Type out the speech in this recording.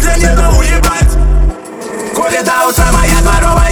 если не, то уебать. Коли до утра моя дворовая